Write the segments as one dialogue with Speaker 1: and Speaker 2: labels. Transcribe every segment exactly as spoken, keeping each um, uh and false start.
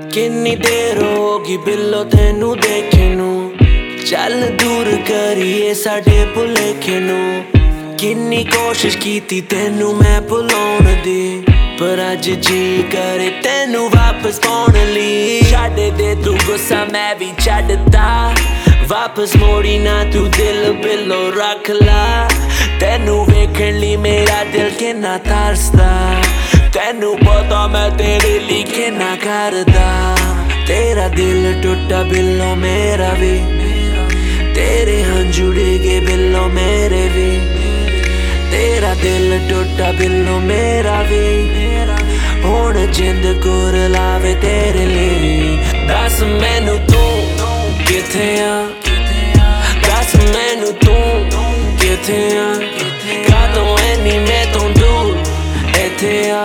Speaker 1: किन्नी देर होगी बिल्लो तेनू देखे नू चल दूर करिए साडे भुलेखे नू किन्नी कोशिश कीती तेनू मैं भुलाउण दी पर अज जी करे तेनू वापस पाउण लई छड्ड दे तू गुस्सा मैं भी छड्डदा वापस मोड़ी ना तू दिल बिल्लो रख ला तेनू वेखण लई मेरा दिल किन्ना तरसदा तेनू पता मैं तेरे लिए किन्ना करदा तेरा दिल टुटा बिल्लो मेरा भी तेरे हंझू डिगे बिल्लो मेरे भी तेरा दिल टुटा बिल्लो मेरा भी हुण जिंद गुर लावे तेरे लिए दस मैनू तू किथे आ दस मैनू तू किथे आ कातों ऐनी मैं तो दूर इत्थे आ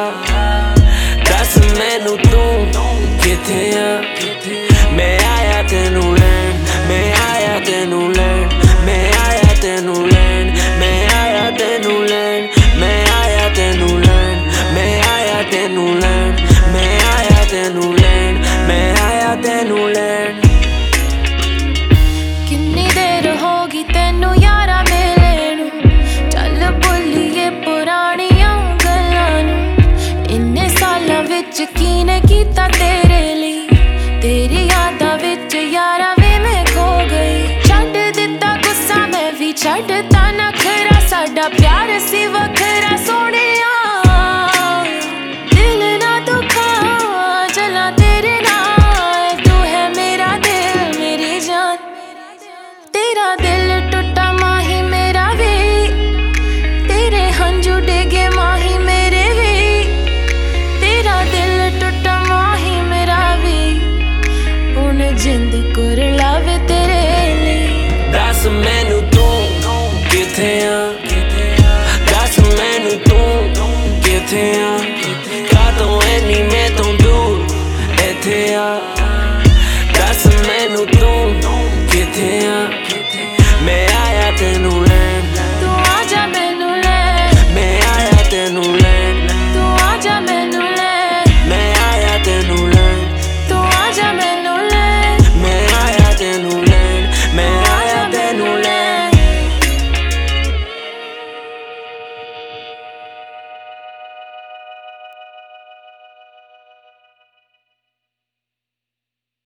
Speaker 1: दस मैनू तू किथे आ मैं आया तेनू